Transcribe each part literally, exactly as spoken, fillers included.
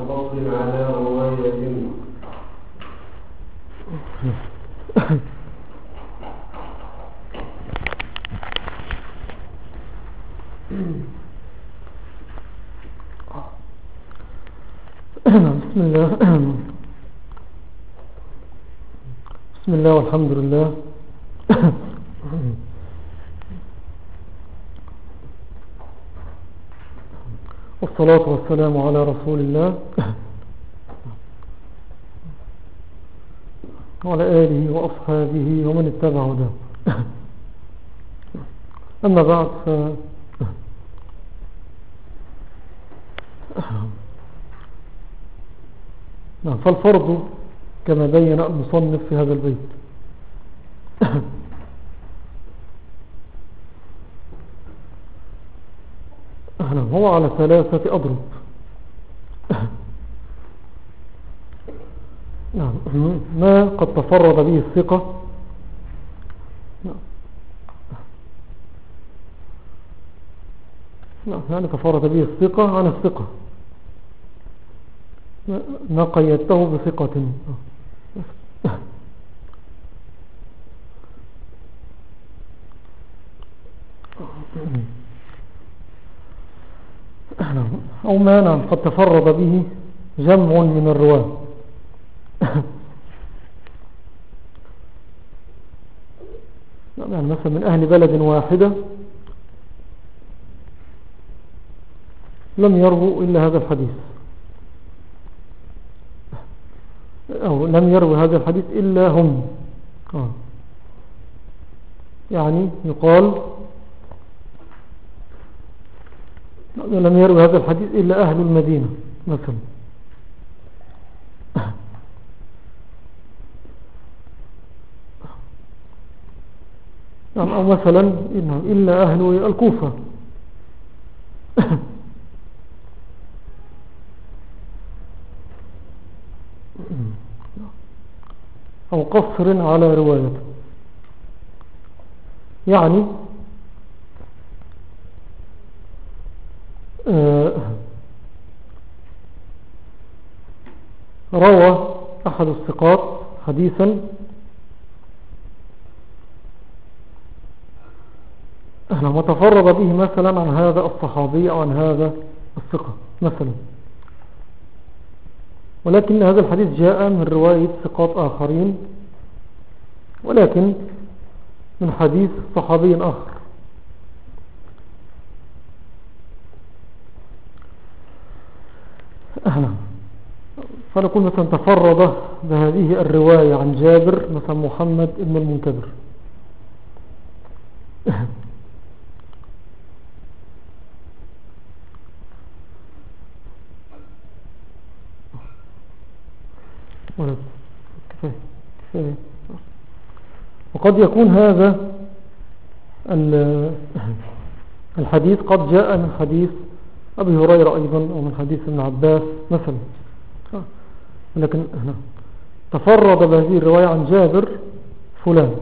فصل على رواية. بسم الله بسم الله والحمد لله والصلاة والسلام على رسول الله وعلى آله وأصحابه ومن اتبع هداه. أما بعد ف... فالفرض كما بين المصنف في هذا البيت هو على ثلاثة أضرب. ما قد تفرد به الثقة يعني تفرد به الثقة عن الثقة، ما قيدته بثقة. أو ما نعم قد تفرد به جمع من الرواة يعني مثلا من أهل بلد واحدة لم يروا إلا هذا الحديث، أو لم يروا هذا الحديث إلا هم. آه. يعني يقال لم يروا هذا الحديث إلا أهل المدينة مثلا. أو مثلا إلا أهل الكوفة أو قصر على روايته. يعني آه روى أحد الثقات حديثا وتفرد به مثلا عن هذا الصحابي أو عن هذا الثقة مثلا، ولكن هذا الحديث جاء من رواية ثقات آخرين ولكن من حديث صحابي آخر. أهلا فنقول مثلا تفرد بهذه الرواية عن جابر مثلا محمد بن المنكدر وقد يكون هذا الحديث قد جاء من حديث أبي هريرة أيضا أو من حديث ابن عباس مثلا، لكن تفرد بهذه الرواية عن جابر فلان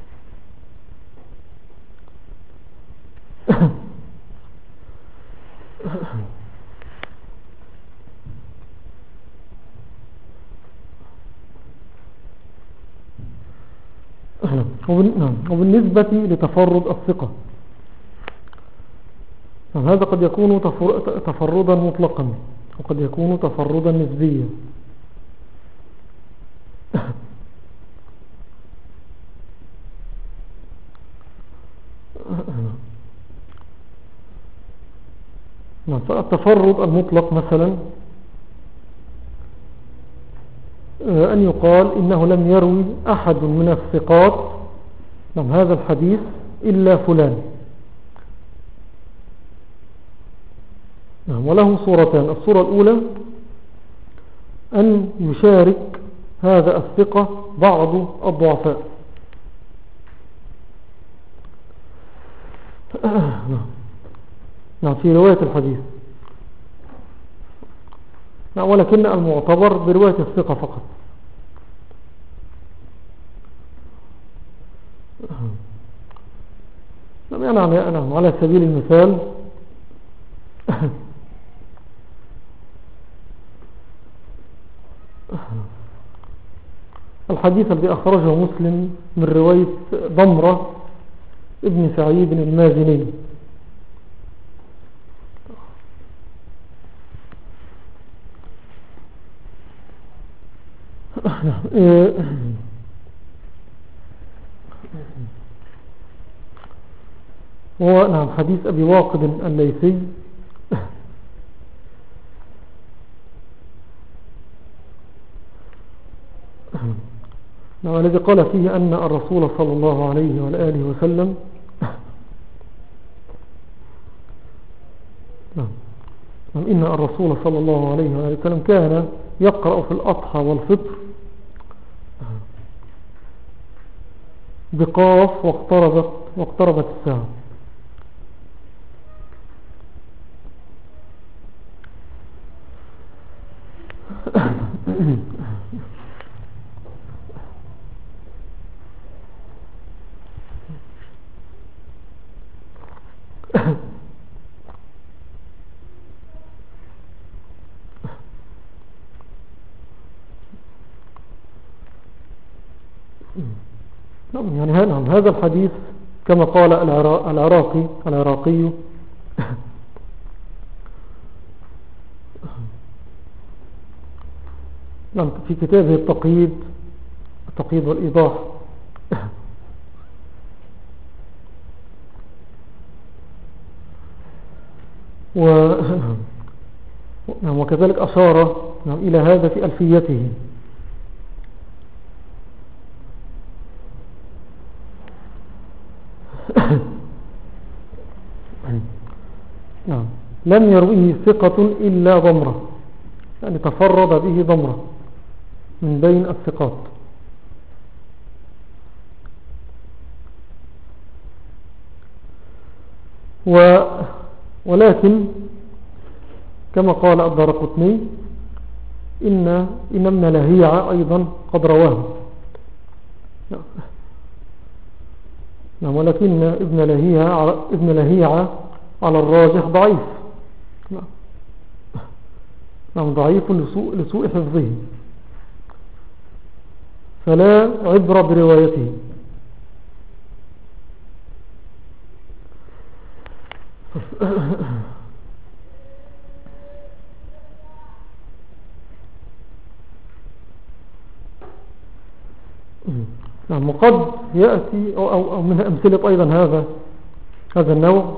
وبالنسبة لتفرد الثقة هذا قد يكون تفردا مطلقا وقد يكون تفردا نسبيا. فالتفرد المطلق مثلا أن يقال إنه لم يروي أحد من الثقات نعم هذا الحديث إلا فلان. نعم وله صورتان، الصورة الأولى أن يشارك هذا الثقة بعض الضعفاء. نعم في رواية الحديث، نعم ولكن المعتبر برواية الثقة فقط. نعم يعني نعم على سبيل المثال الحديث الذي أخرجه مسلم من رواية ضمرة ابن سعيد المازني. هو نعم حديث أبي واقد الليثي نعم الذي قال فيه أن الرسول صلى الله عليه وآله وسلم نعم إن الرسول صلى الله عليه وآله وسلم كان يقرأ في الأضحى والفطر بقاف واقتربت, واقتربت الساعة. يعني هذا الحديث كما قال العراقي العراقي في كتابه التقييد التقييد والإيضاح و وكذلك أشار إلى هذا في ألفيته. نعم لم يرويه ثقة إلا ضمرة، يعني تفرد به ضمرة من بين الثقات. و ولكن كما قال الدارقطني إن إن ابن لهيعة أيضا قد رواه. نعم ولكن ابن لهيعة ابن لهيعة على الراجح ضعيف. نعم ضعيف لسوء, لسوء حفظه، فلا عبرة بروايته. نعم وقد يأتي أو, أو, أو من أمثلة أيضا هذا هذا النوع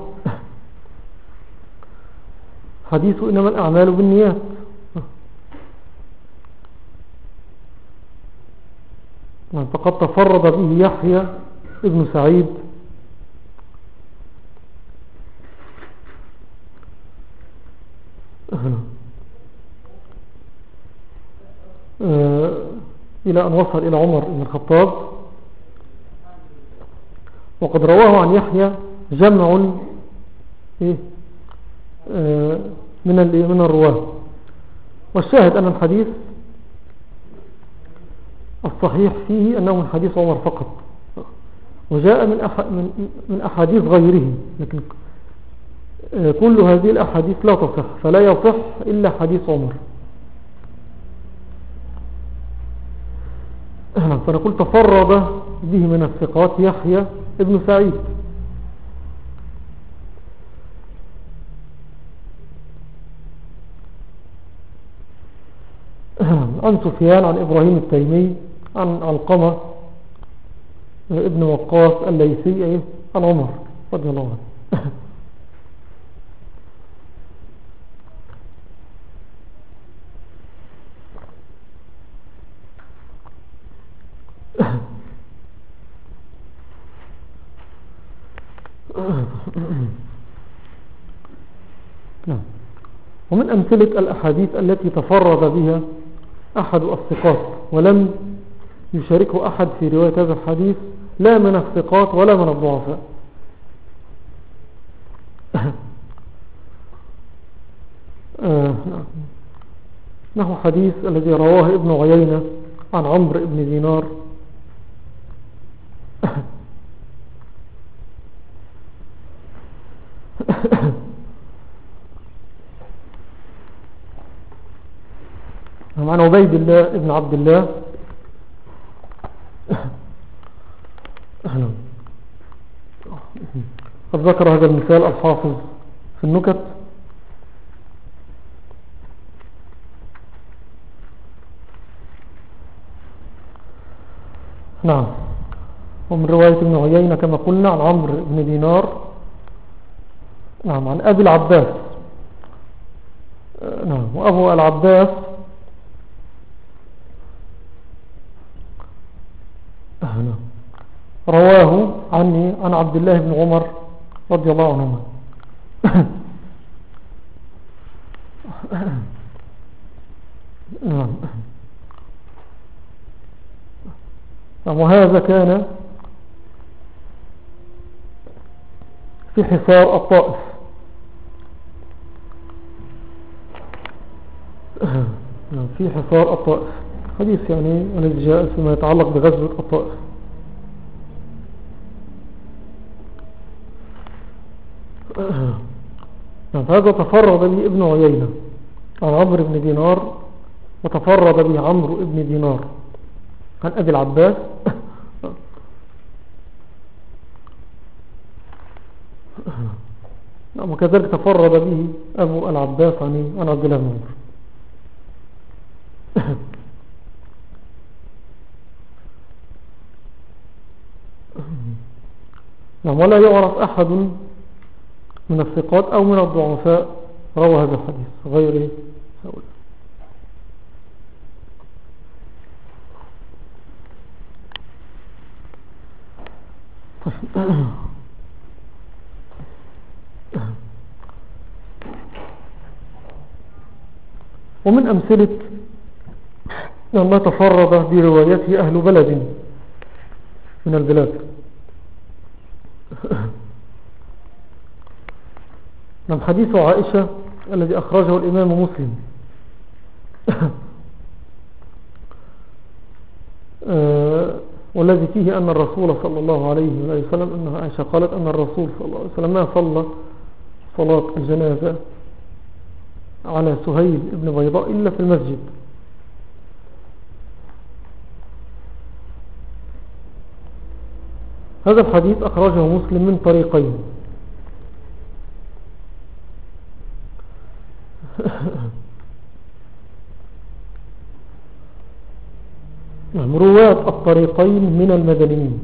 حديث إنما الأعمال بالنيات. فقد تفرد به يحيى ابن سعيد إلى أن وصل إلى عمر بن الخطاب، وقد رواه عن يحيى جمع من من الرواه. والشاهد أن الحديث الصحيح فيه أنه من حديث عمر فقط، وجاء من من من أحاديث غيره، لكن كل هذه الأحاديث لا تصح، فلا يصح إلا حديث عمر. فنقول تفرد به من الثقات يحيى ابن سعيد. عن سفيان عن إبراهيم التيمي عن علقمة ابن وقاص الليثي عن عمر رضي الله عنه. ومن أمثلة الأحاديث التي تفرد بها أحد الثقات ولم يشاركه أحد في رواية هذا الحديث، لا من الثقات ولا من الضعفاء، نحو حديث الذي رواه ابن عيينة عن عمرو بن دينار عن عبيد الله ابن عبد الله قد ذكر هذا المثال الحافظ في النكت. نعم. ومن رواية ابن عيينة كما قلنا عن عمرو بن دينار نعم عن أبي العباس نعم وأبو العباس نعم رواه عني عن عبد الله بن عمر رضي الله عنهما. نعم. وهذا كان في حصار الطائف. في حصار الطائف حديث يعني الذي جاء فيما يتعلق بغزوة الطائف. هذا تفرد به ابن عيينة عن عمرو بن دينار وتفرد به عمرو بن دينار عن أبي العباس وكذلك تفرد به أبو العباس عن عبد الله بن عمر. ولا يعرف أحد من الثقات أو من الضعفاء روى هذا الحديث غير هؤلاء. ومن أمثلة ما تفرد بروايته أهل بلد من البلاد نعم حديث عائشة الذي أخرجه الإمام مسلم والذي فيه أن الرسول صلى الله عليه وسلم أن عائشة قالت أن الرسول صلى الله عليه وسلم ما صلى صلاة الجنازة على سهيل ابن بيضاء إلا في المسجد. هذا الحديث أخرجه مسلم من طريقين. نعم رواة الطريقين من المدنيين.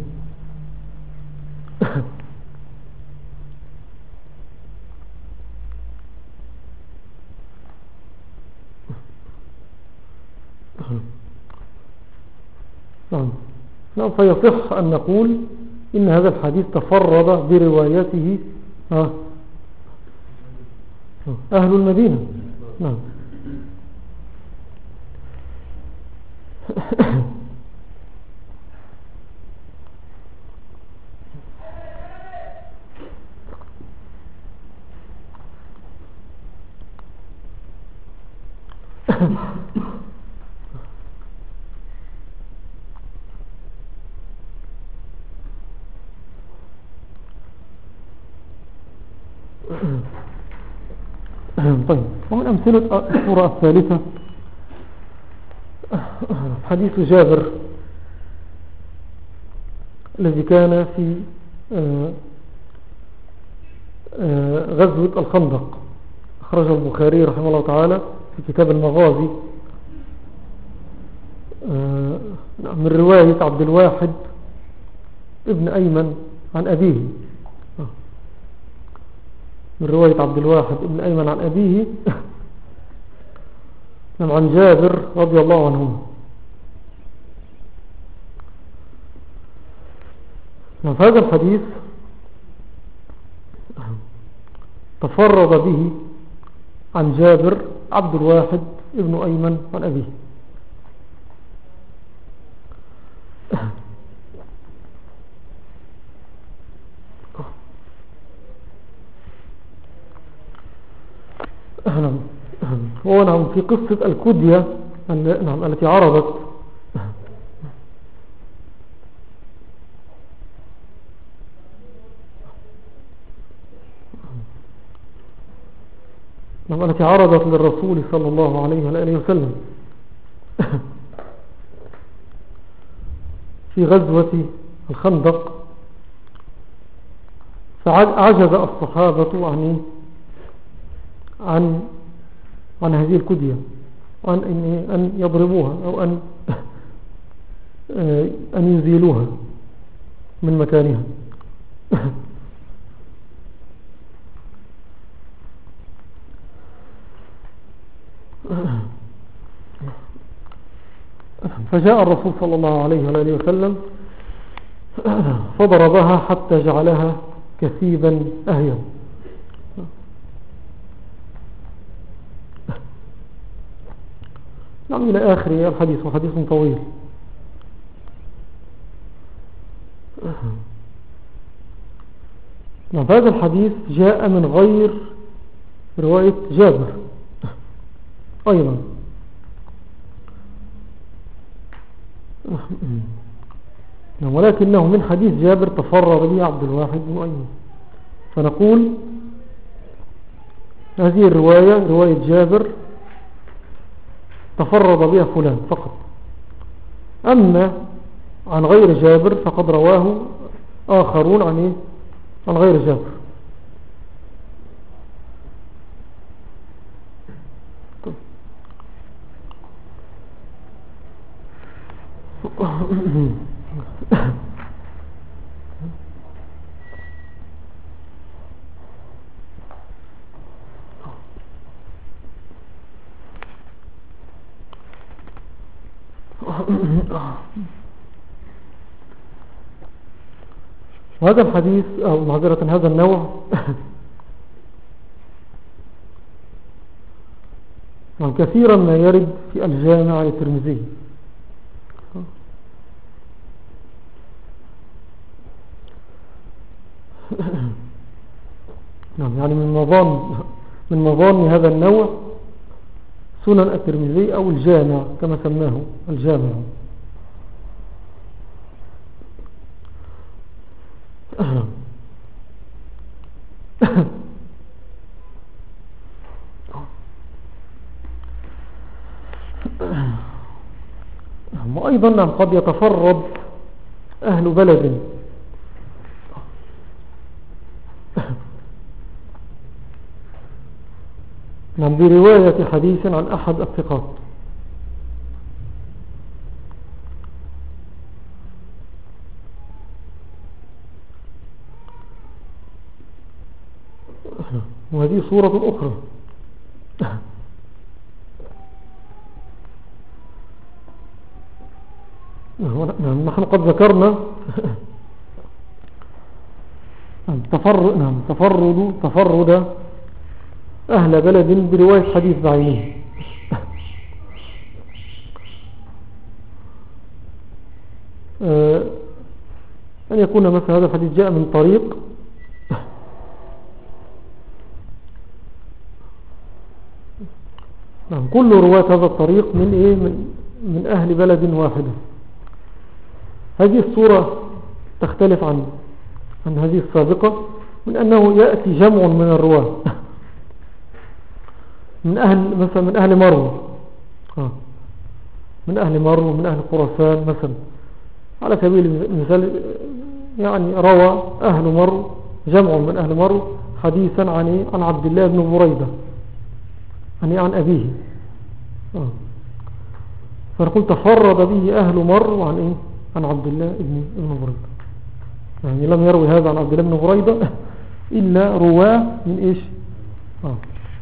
نعم نعم فيصح أن نقول إن هذا الحديث تفرد بروايته أهل المدينة. نعم. طيب ومن أمثلة الصورة الثالثة حديث جابر الذي كان في غزوة الخندق أخرجه البخاري رحمه الله تعالى في كتاب المغازي من رواية عبد الواحد ابن أيمن عن أبيه من رواية عبد الواحد ابن أيمن عن أبيه عن جابر رضي الله عنه. فهذا الحديث تفرد به عن جابر عبد الواحد ابن أيمن عن أبيه. هو نعم في قصة الكدية نعم التي عرضت نعم التي عرضت للرسول صلى الله عليه وآله وسلم في غزوة الخندق. فعجز الصحابة عن عن عن هذه الكدية، عن أن أن يضربوها أو أن أن يزيلوها من مكانها. فجاء الرسول صلى الله عليه وآله وسلم فضربها حتى جعلها كثيبا أهيا. نعم، إلى آخر الحديث، وحديث طويل. نعم، هذا الحديث جاء من غير رواية جابر أيضا. ولكنه من حديث جابر تفرد به عبد الواحد بن أيوب. فنقول هذه الرواية رواية جابر تفرد بها فلان فقط، أما عن غير جابر فقد رواه آخرون عن, إيه؟ عن غير جابر. وهذا الحديث أو معذرة هذا النوع كثيرا ما يرد في الجامع الترمذي. نعم، يعني من مظان من مظان هذا النوع سنن الترمذي أو الجامع كما سماه الجامع. وأيضا قد يتفرد أهل بلد برواية حديث عن أحد الثقات. وهذه صورة أخرى. نحن قد ذكرنا تفرد نعم تفرد تفرد أهل بلد برواية حديث بعينه. أن يكون مثلا هذا الحديث جاء من طريق نعم كل رواة هذا الطريق من إيه من, من أهل بلد واحدة. هذه الصورة تختلف عن عن هذه السابقة من أنه يأتي جمع من الرواة من أهل مثلا من أهل مرو من أهل مرو من أهل خراسان مثلا على سبيل المثال، يعني روى أهل مرو جمع من أهل مرو حديثا عن عن عبد الله بن بريدة يعني عن أبيه، فنقول تفرد به أهل مرو عن إيه عن عبد الله بن بريدة، يعني لم يروي هذا عن عبد الله بن بريدة إلا رواه من إيش آه.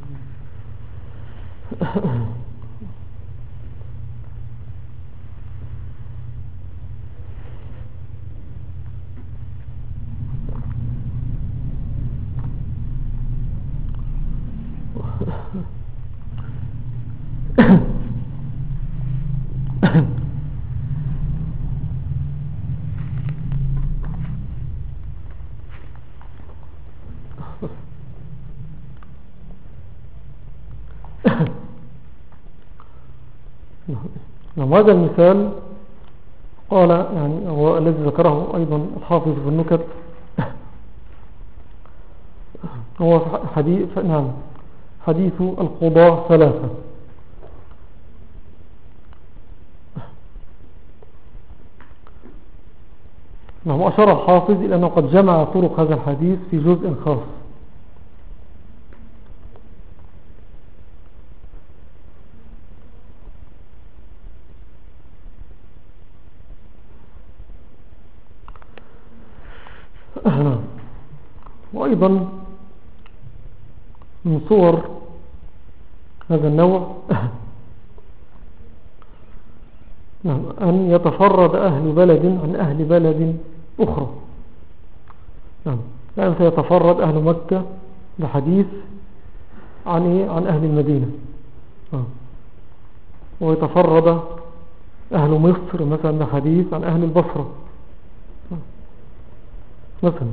نعم، هذا المثال قال يعني هو الذي ذكره أيضا الحافظ في النكت، هو حديث نعم حديث القضاة ثلاثة. نعم. أشار الحافظ إلى أنه قد جمع طرق هذا الحديث في جزء خاص. نعم. وأيضا من صور هذا النوع نعم أن يتفرد أهل بلد عن أهل بلد أخرى. نعم. يعني سيتفرد أهل مكة بحديث عن إيه؟ عن أهل المدينة. آه. ويتفرد أهل مصر مثلا بحديث عن أهل البصرة آه. مثلا.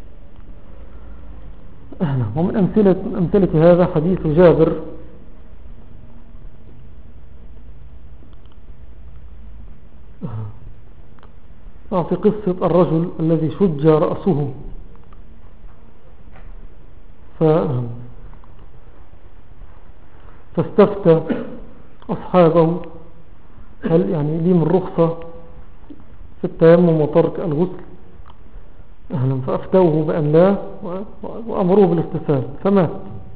ومن أمثلة, أمثلة هذا حديث جابر آه. في قصة الرجل الذي شج رأسه ف... فاستفتى أصحابه هل يعني لي من رخصة في التيمم وترك الغسل، فأفتوه بأن لا وأمروه بالاغتسال فمات.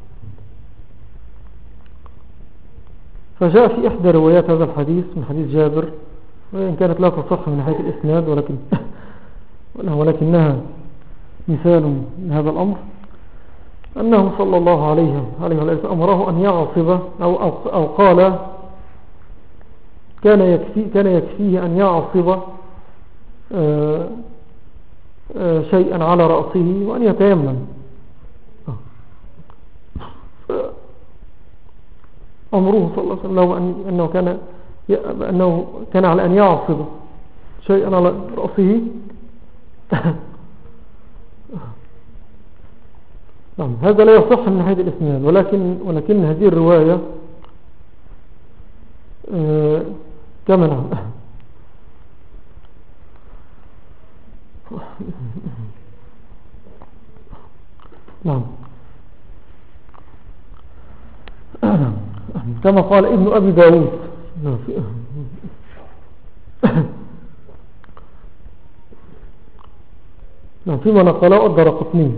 فجاء في إحدى روايات هذا الحديث من حديث جابر، وإن كانت لا تصح من ناحية الإسناد ولكن ولكنها مثال من هذا الأمر، أنه صلى الله عليه وسلم أمره أن يعصب أو, أو, أو قال كان, يكفي كان يكفيه أن يعصب آه آه شيئا على رأسه وأن يتيمم. أمره صلى الله عليه وسلم أنه كان أنه كان على أن يعصب شيئا على رأسه نعم. هذا لا يصح من ناحية الإسناد، ولكن ولكن هذه الرواية آه كما نعم نعم كما قال ابن أبي داود نعم فيما نقله الدرقطني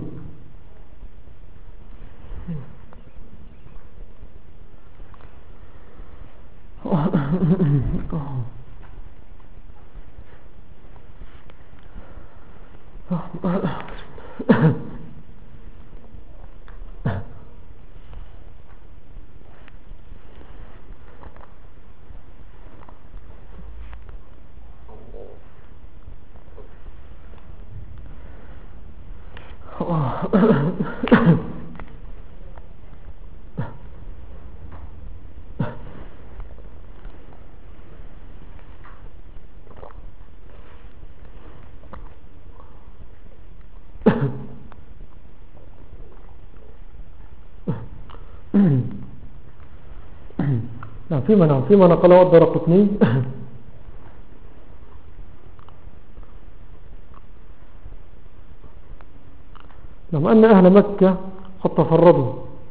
نعم فيما نعم فيما نقله الدرقطني نعم أن أهل مكة قد تفردوا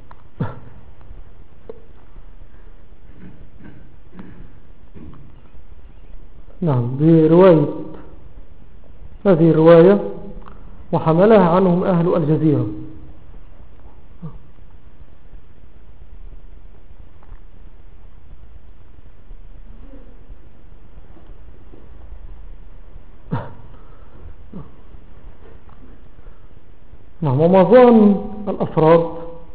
نعم برواية هذه الرواية وحملها عنهم أهل الجزيرة. نعم ومعظم الأفراد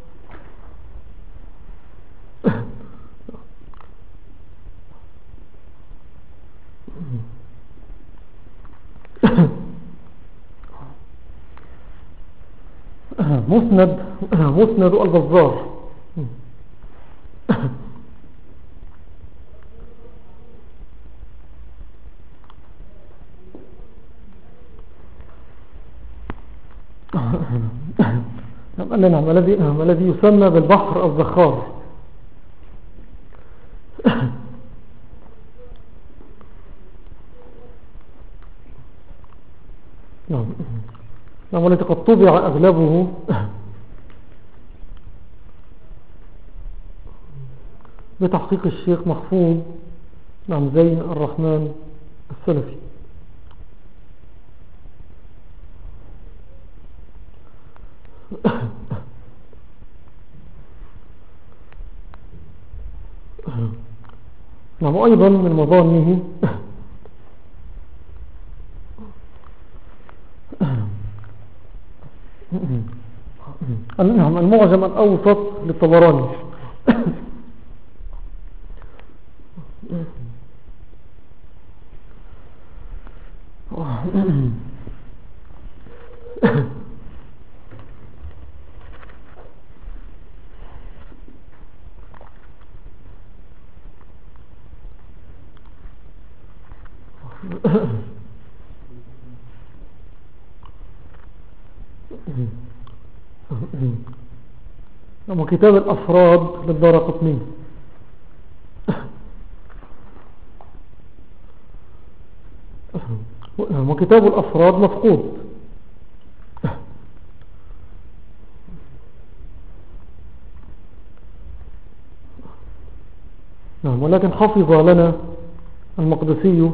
مسند مسند البزار نعم الذي الذي يسمى بالبحر الزخار نعم نعم والذي قد طبع أغلبه بتحقيق الشيخ محفوظ نعم زين الرحمن السلفي. نعم. أيضا من مظانه نعم المعجم الأوسط للطبراني. وكتاب الأفراد للدارقطني. وكتاب الأفراد مفقود. نعم. ولكن حفظ لنا المقدسي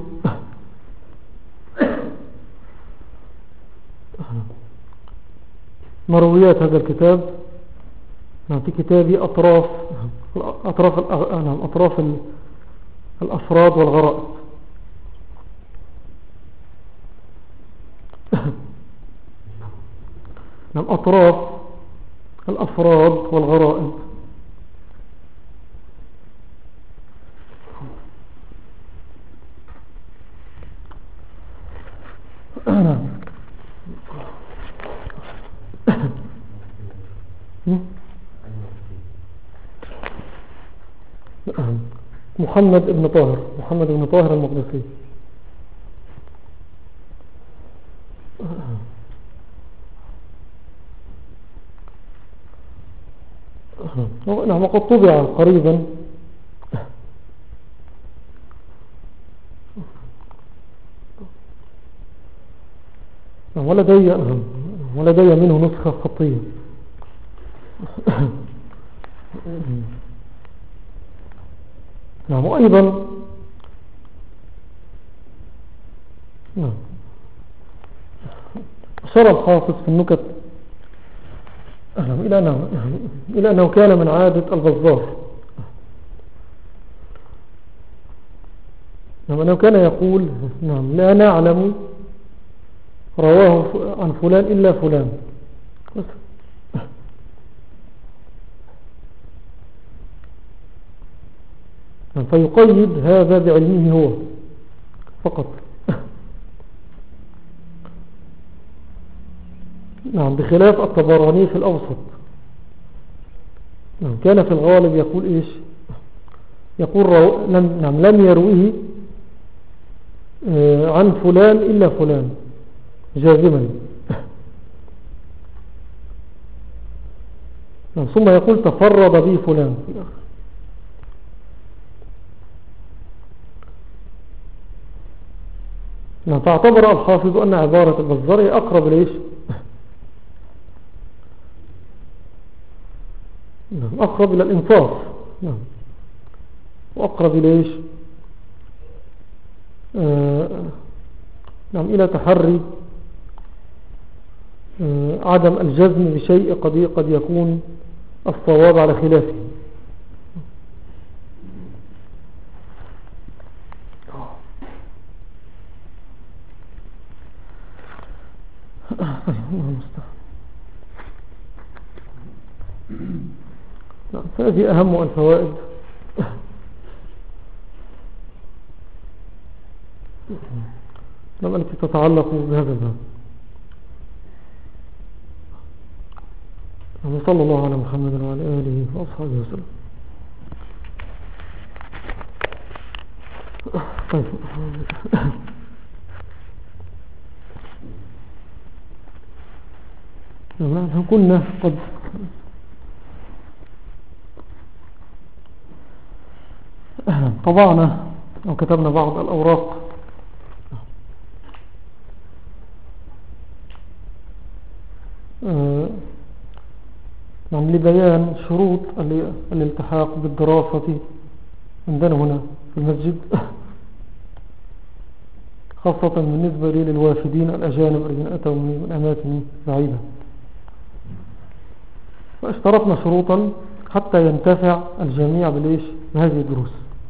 مرويات هذا الكتاب. نعم. في كتابي أطراف أطراف نعم أطراف الأفراد والغرائب. نعم. أطراف الأفراد والغرائب. محمد بن طاهر محمد بن طاهر المقدسي. نعم. وقد طبع قريبا ولدي ولدي منه نسخة خطية. نعم. وأيضا نعم أشار الحافظ في النكت إلى أنه, إلى أنه كان من عادة البزار. نعم. أنه كان يقول نعم لا نعلم رواه عن فلان إلا فلان. فيقيد هذا بعلمه هو فقط. نعم. بخلاف الطبراني في الأوسط. نعم. كان في الغالب يقول إيش يقول رو... لم... نعم لم يرويه عن فلان إلا فلان جازما. نعم. ثم يقول تفرد به فلان في الآخر. نعم. فاعتبر الحافظ أن عبارة البزار أقرب ليش نعم أقرب إلى الإنصاف. نعم. وأقرب إليش آه نعم إلى تحري آه عدم الجزم بشيء قد قد يكون الصواب على خلافه. هذه أهم الفوائد التي تتعلق بهذا الباب. وصلى الله على محمد وعلى آله وأصحابه وسلم. طيب نحن كنا قد طبعنا أو كتبنا بعض الأوراق نعم لبيان شروط الالتحاق بالدراسة عندنا هنا في المسجد، خاصة بالنسبة للوافدين الأجانب الذين أتوا من أماكن بعيدة. فاشترطنا شروطا حتى ينتفع الجميع بالإيش بهذه الدروس.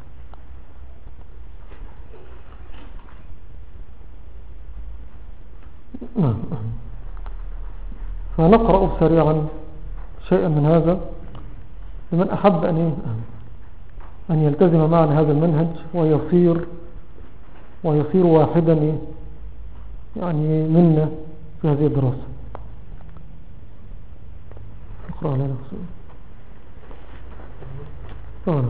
فنقرأ سريعا شيئا من هذا لمن أحب أن أن يلتزم معنا هذا المنهج ويصير ويصير واحدا يعني منا في هذه الدراسة. اقرأ لنا أنا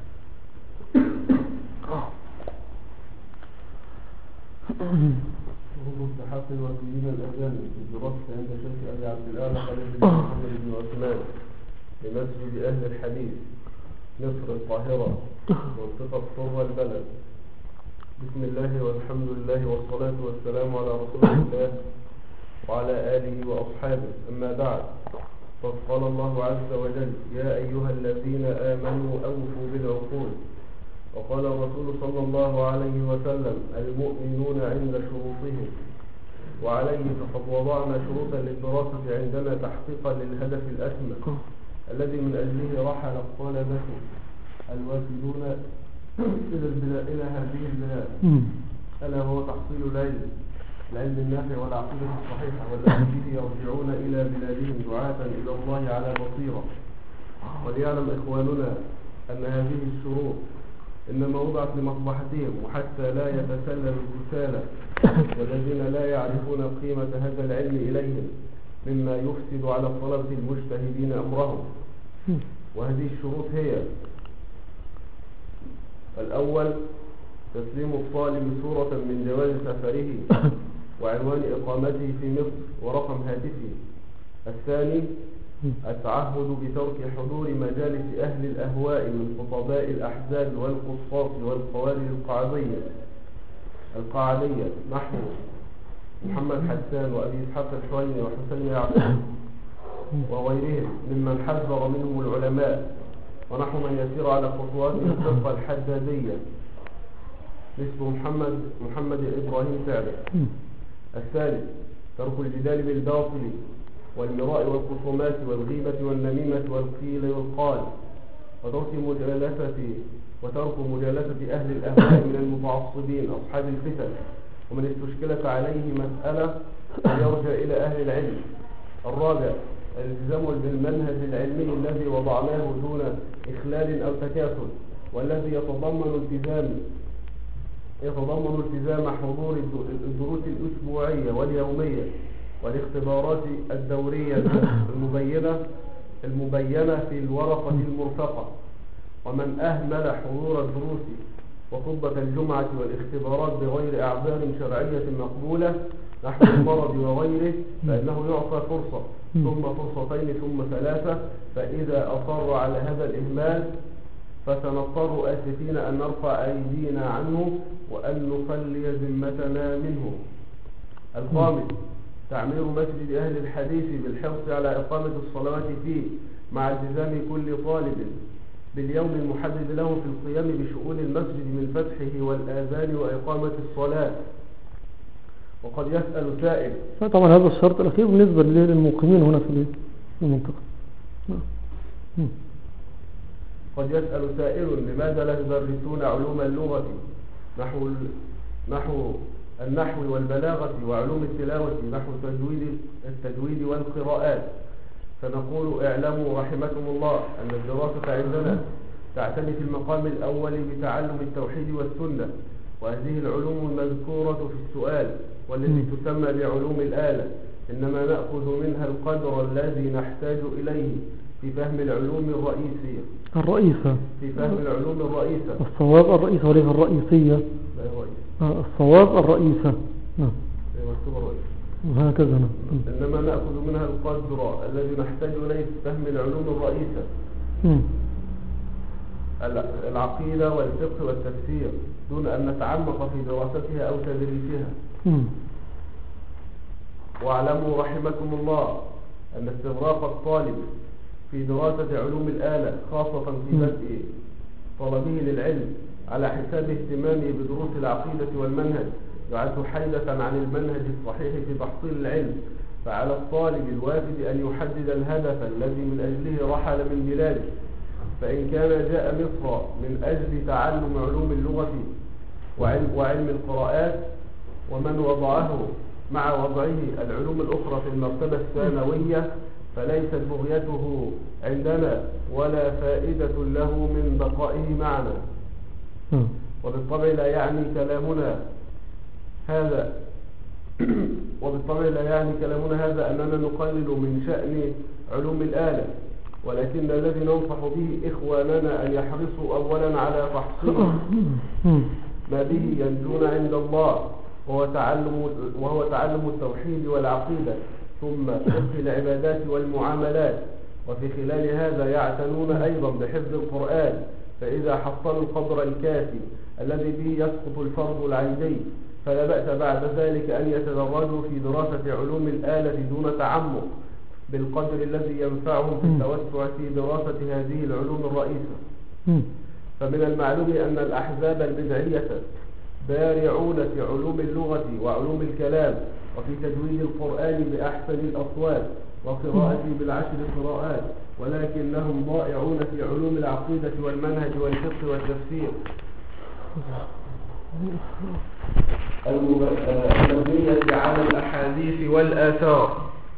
مستحق وكيلين الأذان في الدراسة عند شيخ أبي عبد الأعلى خالد بن محمد بن عثمان لمسجد أهل الحديث مصر القاهرة منطقة صر البلد. بسم الله والحمد لله والصلاة والسلام على رسول الله وعلى آله وأصحابه، أما بعد. فقال الله عز وجل: يا أيها الذين آمنوا أوفوا بالعقول. وقال الرسول صلى الله عليه وسلم: المؤمنون عند شروطهم. وعليه فقد وضعنا شروطا للدراسة عندنا تحقيقا للهدف الأسمى الذي من أجله رحل الطلبة الوافدون إلى البلاد إلى هذه البلاد، ألا هو تحصيل العلم العلم النافع والعقيدة الصحيحة، والذي به يرجعون إلى بلادهم دعاة إلى الله على بصيرة. وليعلم إخواننا أن هذه الشروط إنما وضعت لمصلحتهم وحتى لا يتسلل الكسالى والذين لا يعرفون قيمة هذا العلم إليهم مما يفسد على الطلبة المجتهدين أمرهم. وهذه الشروط هي: الأول تسليم الطالب صورة من جواز سفره وعنوان إقامته في مصر ورقم هاتفه. الثاني التعهد بترك حضور مجالس أهل الأهواء من خطباء الأحزاب والقصاص والقوارئ القعدية القعدية نحو محمد حسان وأبي إسحاق الحويني وحسين يعقوب وغيرهم ممن حذر منهم العلماء، ونحو من يسير على خطوات الفقه الحدادية مثل محمد محمد إبراهيم سعد. الثالث ترك الجدال بالباطل والمراء والخصومات والغيبة والنميمة والقيل والقال، وترك مجالسة وترك مجالسة أهل الأهواء من المتعصبين أصحاب الفتن، ومن استشكلت عليه مسألة يرجع إلى أهل العلم. الرابع الالتزام بالمنهج العلمي الذي وضعناه دون إخلال أو تكاسل، والذي يتضمن التزام يتضمن التزام حضور الدروس الأسبوعية واليومية والاختبارات الدورية المبينة المبينة في الورقة المرفقة. ومن أهمل حضور الدروس وخطبة الجمعة والاختبارات بغير أعذار شرعية مقبولة نحو المرض وغيره فإنه يعطى فرصة ثم فرصتين ثم ثلاثة، فإذا أصر على هذا الإهمال فسنضطر آسفين أن نرفع أيدينا عنه وأن نخلي ذمتنا منه. الخامس تعمير مسجد أهل الحديث بالحرص على إقامة الصلوات فيه مع التزام كل طالب باليوم المحدد له في القيام بشؤون المسجد من فتحه والآذان وإقامة الصلاة. وقد يسأل سائل، طبعا هذا الشرط الأخير بالنسبة للمقيمين هنا في المنطقة. قد يسأل سائل لماذا لا تدرسون علوم اللغة نحو نحو النحو والبلاغة وعلوم التلاوة نحو التجويد التجويد والقراءات؟ فنقول: اعلموا رحمكم الله أن الدراسة عندنا تعتني في المقام الأول بتعلم التوحيد والسنة، وهذه العلوم المذكورة في السؤال والتي تسمى بعلوم الآلة إنما نأخذ منها القدر الذي نحتاج إليه في فهم العلوم الرئيسية الرئيسة في فهم العلوم الرئيسة الصواب الرئيسة وليس الرئيسية. لا الرئيسة. آه الصواب الرئيسة. نعم مكتوب الرئيسة هكذا. نعم إنما نأخذ منها القدر الذي نحتاج إليه في فهم العلوم الرئيسة م. العقيدة والفقه والتفسير دون أن نتعمق في دراستها أو تدريسها. م. واعلموا رحمكم الله أن استغراق الطالب في دراسة علوم الآلة خاصة في بدء طلبه للعلم على حساب اهتمامه بدروس العقيدة والمنهج يعد حيلة عن المنهج الصحيح في تحصيل العلم، فعلى الطالب الوافد أن يحدد الهدف الذي من أجله رحل من بلاده، فإن كان جاء مصر من أجل تعلم علوم اللغة وعلم, وعلم القراءات ومن وضعه مع وضعه العلوم الأخرى في المرتبة الثانوية فليست بغيته عندنا ولا فائدة له من بقائه معنا. وبالطبع لا يعني كلامنا هذا وبالطبع لا يعني كلامنا هذا أننا نقلل من شأن علوم الآلة، ولكن الذي ننصح به إخواننا أن يحرصوا أولا على تحصيل ما به ينجون عند الله، وهو تعلم, وهو تعلم التوحيد والعقيدة، ثم فقه العبادات والمعاملات، وفي خلال هذا يعتنون أيضا بحفظ القرآن، فإذا حصلوا القدر الكافي الذي به يسقط الفرض العيني فلا بأس بعد ذلك أن يتدرجوا في دراسة علوم الآلة دون تعمق بالقدر الذي ينفعهم في التوسع في دراسة هذه العلوم الرئيسة. فمن المعلوم أن الأحزاب البدعية بارعون في علوم اللغة وعلوم الكلام وفي تجويد القرآن بأحسن الأصوات وقراءته بالعشر قراءات، ولكنهم ضائعون في علوم العقيدة والمنهج والفقه والتفسير المبنية على الأحاديث والآثار،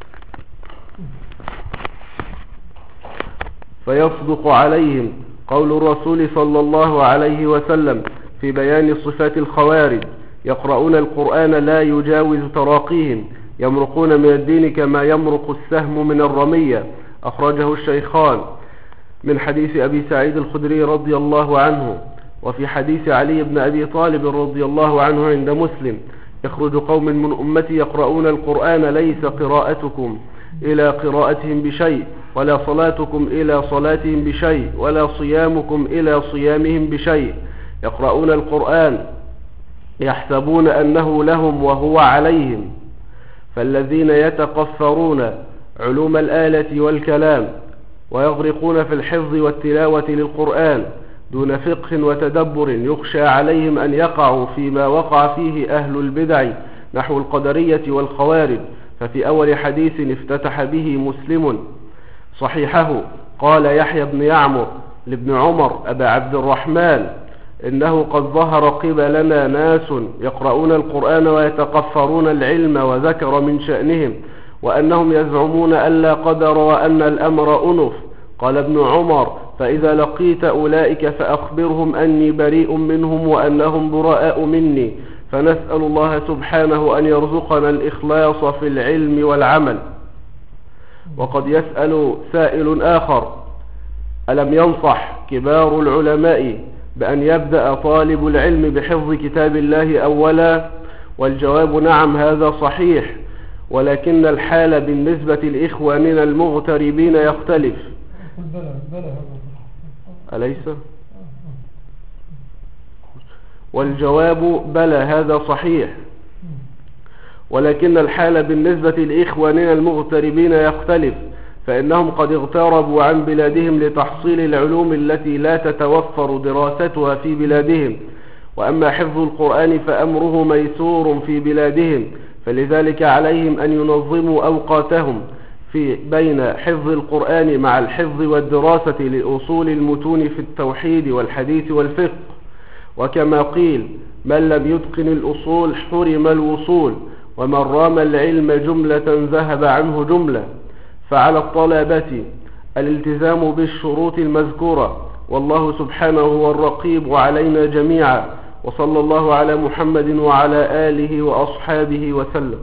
فيصدق عليهم قول الرسول صلى الله عليه وسلم في بيان صفات الخوارج: يقرؤون القرآن لا يجاوز تراقيهم، يمرقون من الدين كما يمرق السهم من الرمية. أخرجه الشيخان من حديث أبي سعيد الخدري رضي الله عنه. وفي حديث علي بن أبي طالب رضي الله عنه عند مسلم: يخرج قوم من أمتي يقرؤون القرآن ليس قراءتكم إلى قراءتهم بشيء، ولا صلاتكم إلى صلاتهم بشيء، ولا صيامكم إلى صيامهم بشيء. يقرؤون القرآن يحسبون أنه لهم وهو عليهم، فالذين يتقفرون علوم الآلة والكلام ويغرقون في الحفظ والتلاوة للقرآن دون فقه وتدبر يخشى عليهم أن يقعوا فيما وقع فيه أهل البدع نحو القدرية والخوارج. ففي أول حديث افتتح به مسلم صحيحه قال يحيى بن يعمر لابن عمر أبا عبد الرحمن: إنه قد ظهر قبلنا ناس يقرؤون القرآن ويتقفرون العلم، وذكر من شأنهم وأنهم يزعمون ألا قدر وأن الأمر أنف. قال ابن عمر: فإذا لقيت أولئك فأخبرهم أني بريء منهم وأنهم براء مني، فنسأل الله سبحانه أن يرزقنا الإخلاص في العلم والعمل. وقد يسأل سائل آخر: ألم ينصح كبار العلماء بأن يبدأ طالب العلم بحفظ كتاب الله أولا؟ والجواب: نعم، هذا صحيح، ولكن الحال بالنسبة لإخواننا المغتربين يختلف. أليس؟ والجواب: بلى، هذا صحيح، ولكن الحال بالنسبة لإخواننا المغتربين يختلف، فإنهم قد اغتربوا عن بلادهم لتحصيل العلوم التي لا تتوفر دراستها في بلادهم. وأما حفظ القرآن فأمره ميسور في بلادهم، فلذلك عليهم أن ينظموا أوقاتهم في بين حفظ القرآن مع الحفظ والدراسة لأصول المتون في التوحيد والحديث والفقه. وكما قيل: من لم يتقن الأصول حرم الوصول، ومن رام العلم جملة ذهب عنه جملة. فعلى الطلبة الالتزام بالشروط المذكورة، والله سبحانه هو الرقيب علينا جميعا. وصلى الله على محمد وعلى آله وأصحابه وسلم.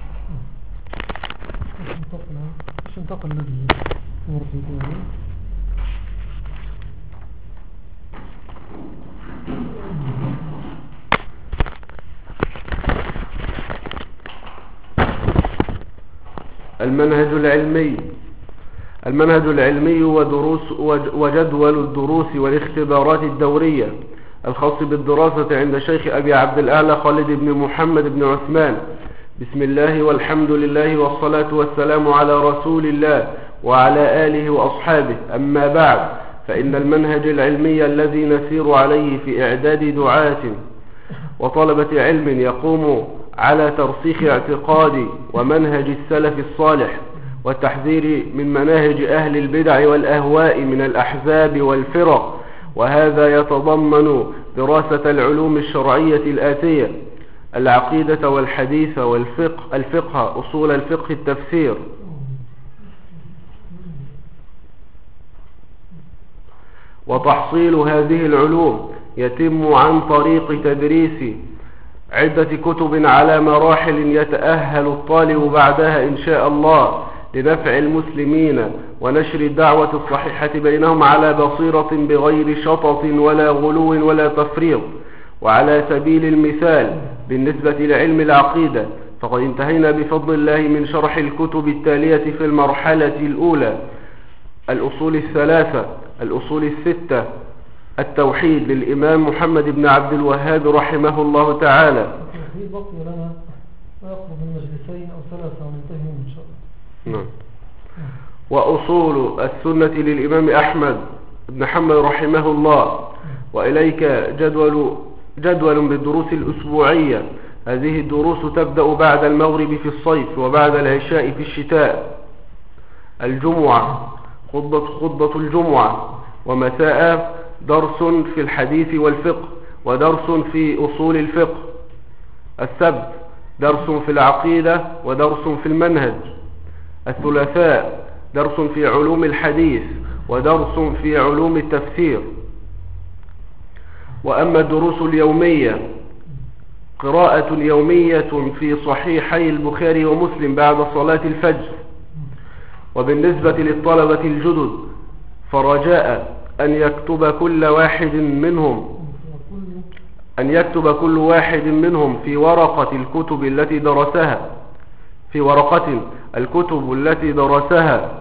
المنهج العلمي. المنهج العلمي ودروس وجدول الدروس والاختبارات الدورية الخاص بالدراسة عند شيخ أبي عبد الأعلى خالد بن محمد بن عثمان. بسم الله والحمد لله والصلاة والسلام على رسول الله وعلى آله وأصحابه. أما بعد، فإن المنهج العلمي الذي نسير عليه في إعداد دعاة وطلبة علم يقوم على ترسيخ اعتقاد ومنهج السلف الصالح والتحذير من مناهج أهل البدع والأهواء من الأحزاب والفرق، وهذا يتضمن دراسة العلوم الشرعية الآتية: العقيدة والحديث والفقه الفقه أصول الفقه التفسير. وتحصيل هذه العلوم يتم عن طريق تدريس عدة كتب على مراحل يتأهل الطالب بعدها إن شاء الله لنفع المسلمين ونشر الدعوة الصحيحة بينهم على بصيرة بغير شطط ولا غلو ولا تفريط. وعلى سبيل المثال بالنسبة لعلم العقيدة فقد انتهينا بفضل الله من شرح الكتب التالية في المرحلة الأولى: الأصول الثلاثة، الأصول الستة، التوحيد للإمام محمد بن عبد الوهاب رحمه الله تعالى. في بقي لنا ما يقرب من مجلسين أو ثلاثة وننتهي إن شاء الله. نعم. وأصول السنة للإمام أحمد بن حنبل رحمه الله. وإليك جدول جدول بالدروس الأسبوعية. هذه الدروس تبدأ بعد المغرب في الصيف وبعد العشاء في الشتاء. الجمعة خطبة خطبة الجمعة، ومساء درس في الحديث والفقه ودرس في أصول الفقه. السبت درس في العقيدة ودرس في المنهج. الثلاثاء درس في علوم الحديث ودرس في علوم التفسير. وأما الدروس اليومية: قراءة يومية في صحيحي البخاري ومسلم بعد صلاة الفجر. وبالنسبة للطلبة الجدد فرجاء أن يكتب كل واحد منهم أن يكتب كل واحد منهم في ورقة الكتب التي درسها في ورقة الكتب التي درسها.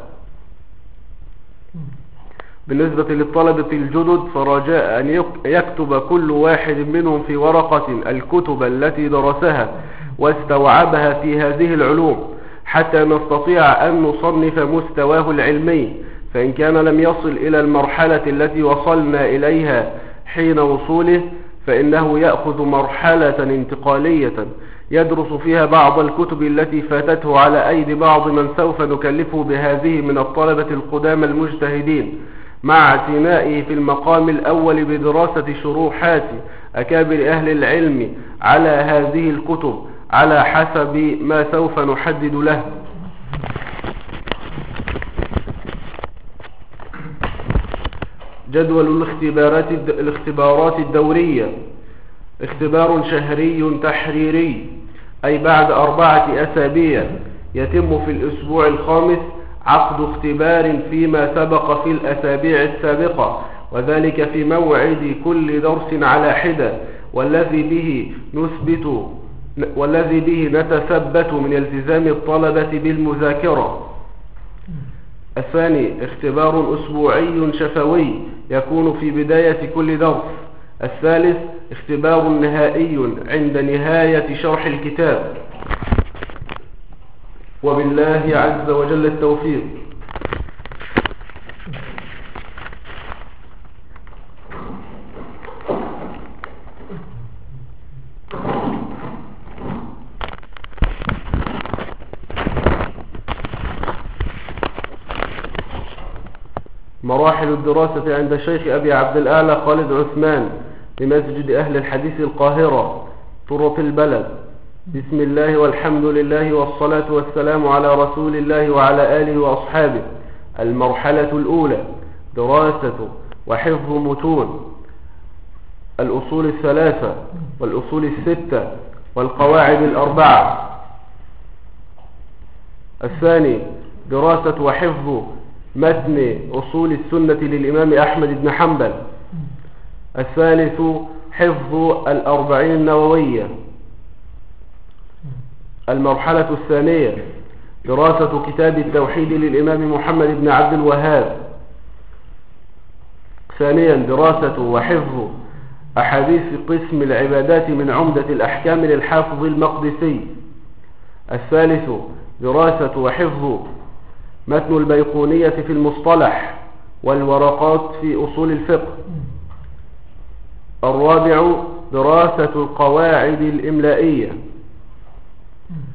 بالنسبة للطلبة الجدد فرجاء أن يكتب كل واحد منهم في ورقة الكتب التي درسها واستوعبها في هذه العلوم حتى نستطيع أن نصنف مستواه العلمي، فإن كان لم يصل إلى المرحلة التي وصلنا إليها حين وصوله فإنه يأخذ مرحلة انتقالية يدرس فيها بعض الكتب التي فاتته على أيدي بعض من سوف نكلفه بهذه من الطلبة القدامى المجتهدين، مع اعتنائه في المقام الأول بدراسة شروحات أكابر أهل العلم على هذه الكتب على حسب ما سوف نحدد له. جدول الاختبارات الاختبارات الدورية: اختبار شهري تحريري، أي بعد أربعة أسابيع يتم في الأسبوع الخامس عقد اختبار فيما سبق في الأسابيع السابقة، وذلك في موعد كل درس على حدة، والذي به نثبت والذي به نتثبت من التزام الطلبة بالمذاكرة. الثاني اختبار أسبوعي شفوي يكون في بداية كل درس. الثالث اختبار نهائي عند نهاية شرح الكتاب. وبالله عز وجل التوفيق. مراحل الدراسة عند الشيخ أبي عبد الأعلى خالد عثمان بمسجد أهل الحديث القاهرة طرق البلد. بسم الله والحمد لله والصلاة والسلام على رسول الله وعلى آله وأصحابه. المرحلة الأولى: دراسة وحفظ متون الأصول الثلاثة والأصول الستة والقواعد الأربعة. الثاني دراسة وحفظ متن أصول السنة للإمام أحمد بن حنبل. الثالث حفظ الأربعين النووية. المرحلة الثانية دراسة كتاب التوحيد للإمام محمد بن عبد الوهاب. ثانيا دراسة وحفظ أحاديث قسم العبادات من عمدة الأحكام للحافظ المقدسي. الثالث دراسة وحفظ متن البيقونية في المصطلح والورقات في أصول الفقه. الرابع دراسة القواعد الإملائية.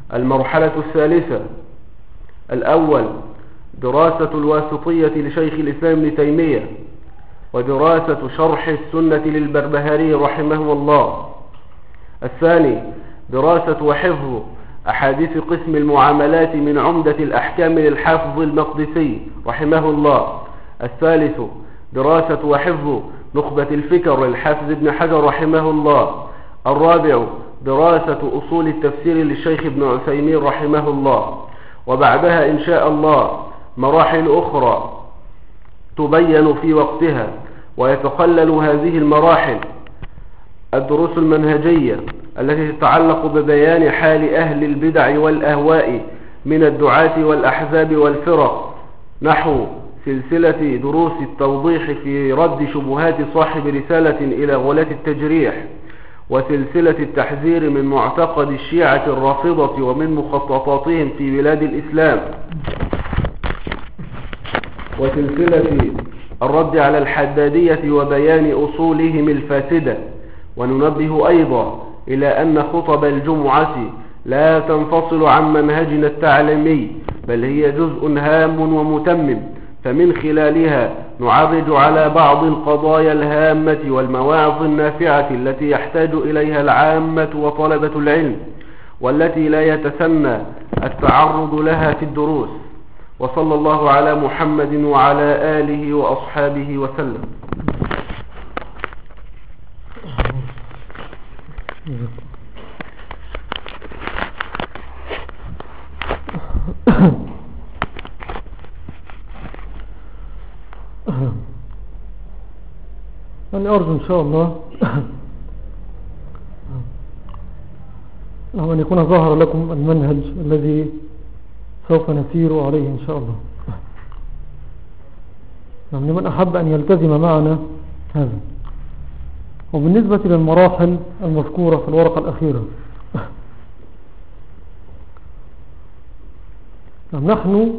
المرحلة الثالثة: الأول دراسة الواسطية لشيخ الإسلام ابن تيمية، ودراسة شرح السنة للبربهاري رحمه الله. الثاني دراسة وحفظ أحاديث قسم المعاملات من عمدة الأحكام للحافظ المقدسي رحمه الله. الثالث دراسة وحفظ نخبة الفكر للحافظ ابن حجر رحمه الله. الرابع دراسة أصول التفسير للشيخ ابن عثيمين رحمه الله. وبعدها إن شاء الله مراحل أخرى تبين في وقتها، ويتخلل هذه المراحل الدروس المنهجية التي تتعلق ببيان حال أهل البدع والأهواء من الدعاة والأحزاب والفرق، نحو سلسلة دروس التوضيح في رد شبهات صاحب رسالة إلى غلاة التجريح، وسلسلة التحذير من معتقد الشيعة الرافضة ومن مخططاتهم في بلاد الإسلام، وسلسلة الرد على الحدادية وبيان أصولهم الفاسدة. وننبه أيضا إلى أن خطب الجمعة لا تنفصل عن منهجنا التعليمي، بل هي جزء هام ومتمم، فمن خلالها نعرج على بعض القضايا الهامة والمواعظ النافعة التي يحتاج إليها العامة وطلبة العلم، والتي لا يتسنى التعرض لها في الدروس. وصلى الله على محمد وعلى آله وأصحابه وسلم. أنا أرجو إن شاء الله أن يكون ظهر لكم المنهج الذي سوف نسير عليه إن شاء الله. لمن أحب أن يلتزم معنا هذا. وبالنسبة للمراحل المذكورة في الورقة الأخيرة، نحن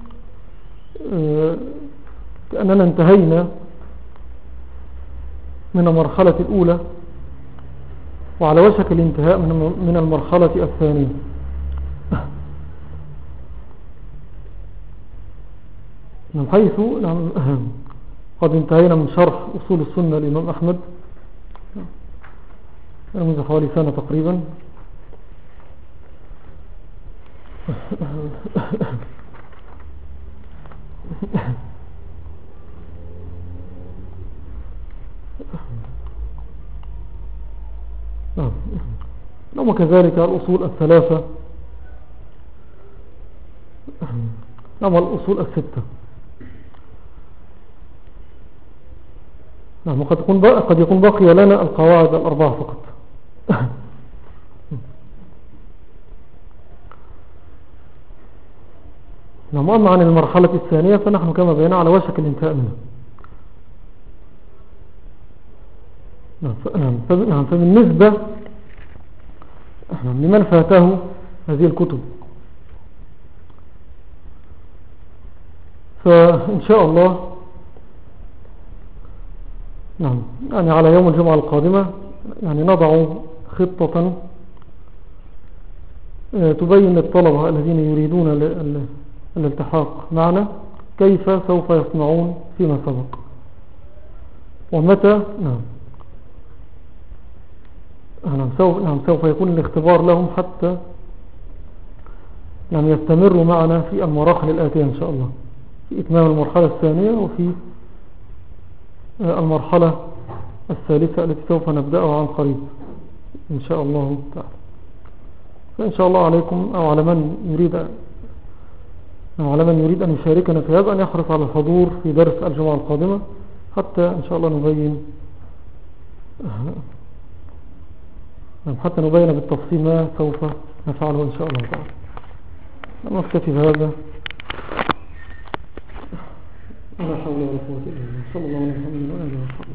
كأننا انتهينا من المرحلة الأولى وعلى وشك الانتهاء من المرحلة الثانية. من حيث قد انتهينا من شرح أصول السنة للإمام أحمد منذ حوالي سنة تقريبا، نعم، وكذلك الأصول الثلاثة، نعم، الأصول الستة. نعم، وقد يكون باقي, قد يكون باقي لنا القواعد الأربعة فقط. نعم، أما عن المرحلة الثانية فنحن كما بينا على وشك الانتهاء منها. نعم، فبالنسبة لمن فاته هذه الكتب فإن شاء الله نعم يعني على يوم الجمعة القادمة يعني نضع خطة تبين للطلبة الذين يريدون الالتحاق معنا كيف سوف يصنعون فيما سبق، ومتى نعم نعم سوف, نعم سوف يكون الاختبار لهم حتى نعم يستمروا معنا في المراحل الآتية إن شاء الله، في إتمام المرحلة الثانية وفي المرحلة الثالثة التي سوف نبدأها عن قريب إن شاء الله تعالى. فإن شاء الله عليكم أو على من يريد أو على من يريد أن يشاركنا في هذا أن يحرص على الحضور في درس الجمعة القادمة حتى إن شاء الله نبين حتى نبين بالتفصيل ما سوف نفعله إن شاء الله تعالى. نكتفي بهذا. لا حول ولا قوة إلا بالله. صلى الله عليه وسلم.